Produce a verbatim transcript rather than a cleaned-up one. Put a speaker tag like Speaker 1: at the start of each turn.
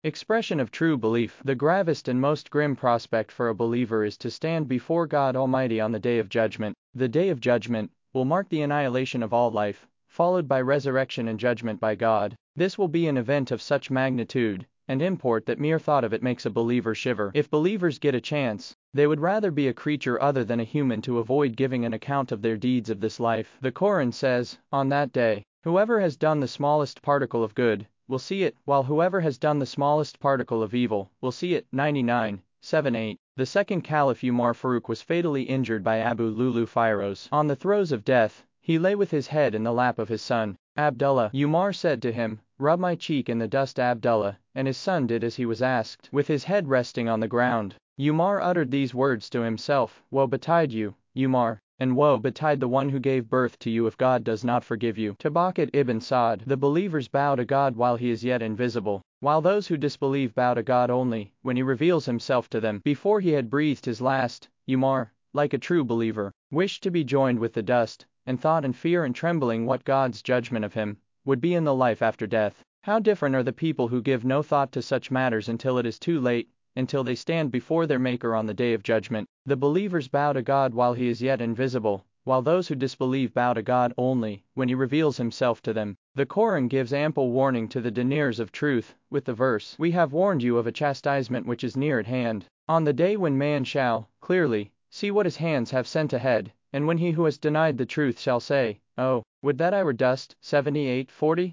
Speaker 1: Expression of true belief. The gravest and most grim prospect for a believer is to stand before God Almighty on the day of judgment. The day of judgment will mark the annihilation of all life, followed by resurrection and judgment by God. This will be an event of such magnitude and import that mere thought of it makes a believer shiver. If believers get a chance, they would rather be a creature other than a human to avoid giving an account of their deeds of this life. The Quran says, on that day, whoever has done the smallest particle of good will see it, while whoever has done the smallest particle of evil will see it. ninety-nine, seven eight. The second Caliph Umar Farooq was fatally injured by Abu Lulu Firoz. On the throes of death, he lay with his head in the lap of his son, Abdullah. Umar said to him, "Rub my cheek in the dust, Abdullah," and his son did as he was asked, with his head resting on the ground. Umar uttered these words to himself, "Woe betide you, Umar, and woe betide the one who gave birth to you if God does not forgive you." Tabaqat ibn Sa'd. The believers bow to God while he is yet invisible, while those who disbelieve bow to God only when he reveals himself to them. Before he had breathed his last, Umar, like a true believer, wished to be joined with the dust, and thought in fear and trembling what God's judgment of him would be in the life after death. How different are the people who give no thought to such matters until it is too late, until they stand before their Maker on the day of judgment. The believers bow to God while he is yet invisible, while those who disbelieve bow to God only when he reveals himself to them. The Quran gives ample warning to the deniers of truth, with the verse, "We have warned you of a chastisement which is near at hand, on the day when man shall, clearly, see what his hands have sent ahead, and when he who has denied the truth shall say, Oh, would that I were dust." seventy-eight forty.